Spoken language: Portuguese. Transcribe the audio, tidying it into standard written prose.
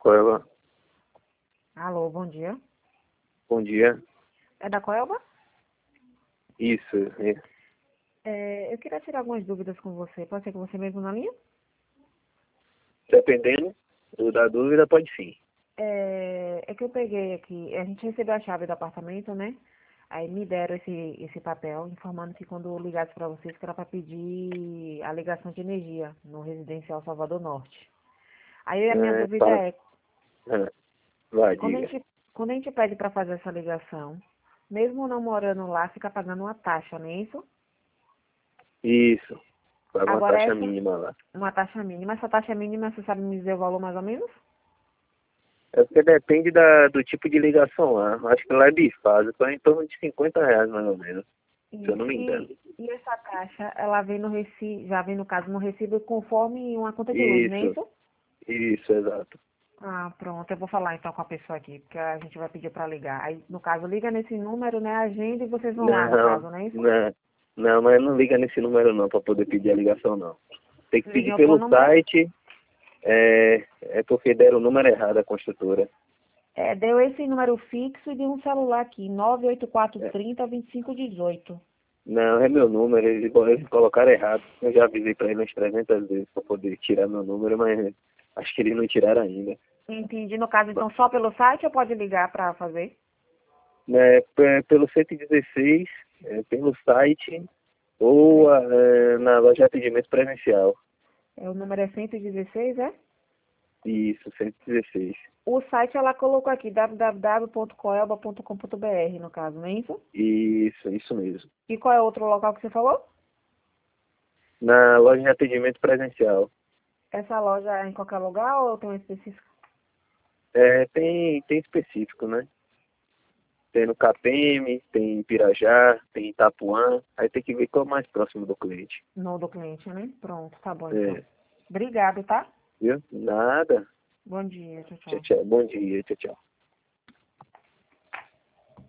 Coelba, Alô, bom dia. bom dia. É da Coelba? Isso, Eu queria tirar algumas dúvidas com você. Pode ser com você mesmo na linha? dependendo da dúvida, pode sim. É que eu peguei aqui, a gente recebeu a chave do apartamento, né? Aí me deram esse papel informando que quando eu ligasse para vocês que era para pedir a ligação de energia no residencial Salvador Norte. Aí a minha dúvida Fala, é, vai, quando a diga. gente, quando a gente pede para fazer essa ligação, mesmo não morando lá, fica pagando uma taxa, não é isso? Isso, paga uma Agora taxa essa, mínima lá. uma taxa mínima. Essa taxa mínima, você sabe me dizer o valor mais ou menos? É porque depende do tipo de ligação lá. Acho que lá é bifásico, então é em torno de R$ 50 mais ou menos, se eu Isso. não me engano. E essa taxa, ela vem no recibo, já vem no caso no recibo conforme uma conta de luz, não é Isso, isso? isso, exato. Ah, pronto. Eu vou falar então com a pessoa aqui, porque a gente vai pedir para ligar. Aí, no caso, liga nesse número, né? Agenda e vocês vão lá, no Não, caso, não é isso? não, não, mas não liga nesse número não, para poder pedir a ligação não. Tem que Liga em pedir outro pelo número. site, é porque deram o número errado à construtora. Deu esse número fixo e de um celular aqui, É, 98430-2518. não, é meu número, eles colocaram errado. Eu já avisei para eles umas 300 vezes para poder tirar meu número, mas acho que eles não tiraram ainda. Entendi. No caso, então, só pelo site ou pode ligar para fazer? Pelo 116, pelo site ou na loja de atendimento presencial. O número é 116, é? Isso, 116. O site ela colocou aqui, www.coelba.com.br, no caso, não é isso? Isso mesmo. E qual é o outro local que você falou? Na loja de atendimento presencial. Essa loja é em qualquer lugar ou tem um específico? Tem específico, né? Tem no KPM, tem em Pirajá, tem em Itapuã. Aí tem que ver qual é o mais próximo do cliente. No do cliente, né? Pronto, tá bom então. É, Obrigado, tá? viu? Nada. Bom dia, tchau, Tchau, tchau. tchau. Bom dia, tchau, tchau.